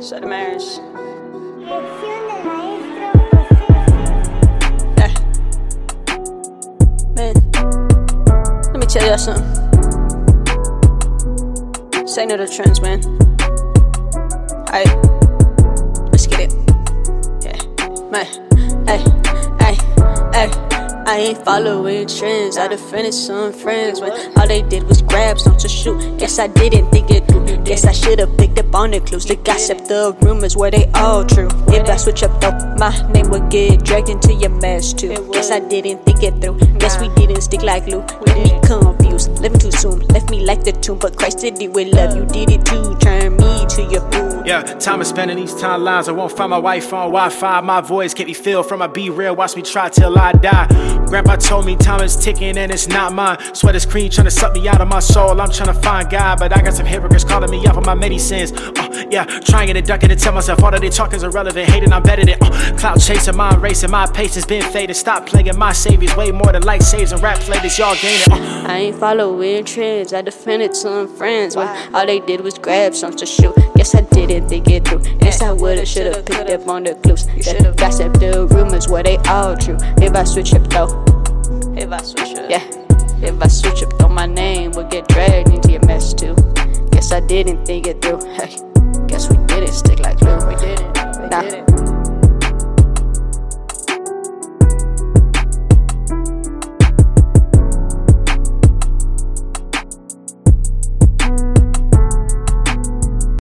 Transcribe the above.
So the marriage. Man, let me tell y'all something. Say no to trends, man. Alright, let's get it. Yeah, man. I ain't following trends. I defended some friends when all they did was grab something to shoot. Guess I didn't think it through. Guess I should've picked up on the clues. The gossip, the rumors, were they all true? If I switch up though, my name would get dragged into your mess too. Guess I didn't think it through. Guess we didn't stick like glue. Left me confused, left me too soon. Left me like the tomb, but Christ did it with love. You did it too, turn me to your fool. Yeah, time is spent in these timelines. I won't find my wife on Wi-Fi. My voice get me feel from my be real. Watch me try till I die. Grandpa told me time is ticking and it's not mine. Sweat is cream trying to suck me out of my soul. I'm trying to find God, but I got some hypocrites calling me up on my medicines. Yeah, trying and ducking to tell myself all that they talk is irrelevant. Hating, I'm better than clout chasing, mind racing. My patience been faded. Stop playing my saviors. Way more than light saves and rap flavors. Y'all gaining. I ain't following trends. I defended some friends when all they did was grab something to shoot. Guess I didn't think it through. Guess I would've, should've picked up on the clues. The gossip, the rumors, were they all true? If I switch up though, if I switch up though, my name would get dragged into your mess too. Guess I didn't think it through. Hey, guess we didn't stick like glue. We didn't.